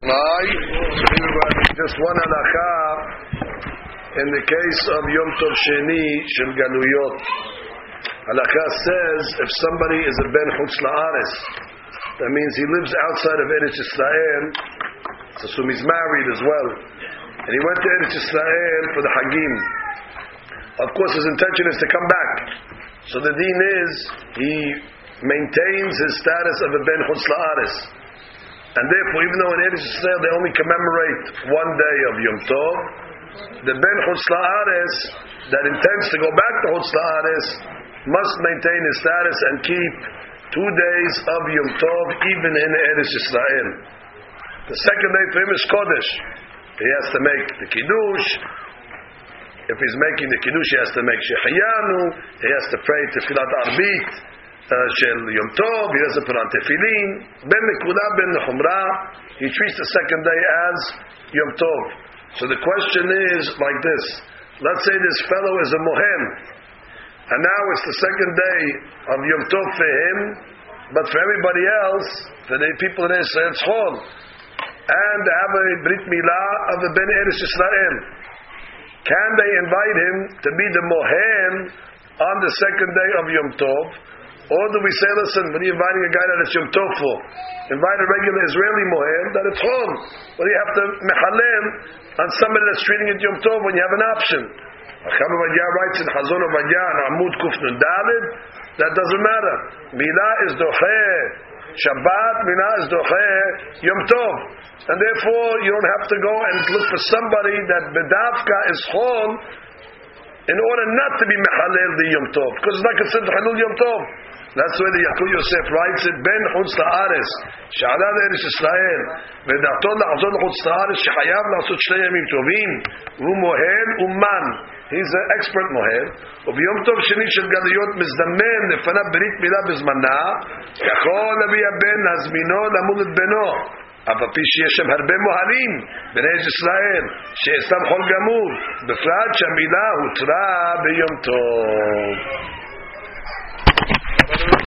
Just one halakha in the case of Yom Tov Sheni Shel Galuyot. Halakha says if somebody is a ben chutz la'aretz, that means he lives outside of Eretz Yisrael. So he's married as well, and he went to Eretz Yisrael for the Hagim. Of course, his intention is to come back. So the deen is he maintains his status of a ben chutz la'aretz. And therefore, even though in Eretz Yisrael they only commemorate one day of Yom Tov, the Ben Chutz La'aretz that intends to go back to Chutz La'aretz must maintain his status and keep 2 days of Yom Tov even in Eretz Yisrael. The second day for him is Kodesh. He has to make the Kiddush. If he's making the Kiddush, he has to make Shehayanu. He has to pray Tefillat Arbit. Shel Yom Tov, he doesn't put on tefillin. Ben Nekuda, Ben Chumra, he treats the second day as Yom Tov. So the question is like this: let's say this fellow is a mohen, and now it's the second day of Yom Tov for him, but for everybody else, for the people in Israel, it's Chol, and they have a Brit Milah of the Ben Eretz Yisrael. Can they invite him to be the mohen on the second day of Yom Tov? Or do we say, listen, when you're inviting a guy that it's Yom Tov for, invite a regular Israeli mohen that it's home. Or you have to mechalel on somebody that's treating it Yom Tov when you have an option. Acham Ovadia writes in Chazon Ovadia on Amud Kuf Nun Daled, that doesn't matter. Milah is docheh Shabbat, Milah is docheh Yom Tov. And therefore, you don't have to go and look for somebody that bedavka is home in order not to be mechalel the Yom Tov. Because it's not considered Halul Yom Tov. That's why the Yaakov Yosef writes it, Ben chutz la'aretz, she'ala l'Eretz Yisrael, v'da'ato la'azor chutz la'aretz, she'chayav la'asot shnei yamim tovim, v'hu mohen u'man. He's an expert mohen. וביום טוב שני של גלויות מזדמן לפניו ברית מילה בזמנה, יכול להביא הבן להזמינו למול את בנו. אף על פי שיש שם הרבה מוהלים בארץ ישראל, שאצלם חול גמור, בפרט שהמילה הותרה ביום טוב.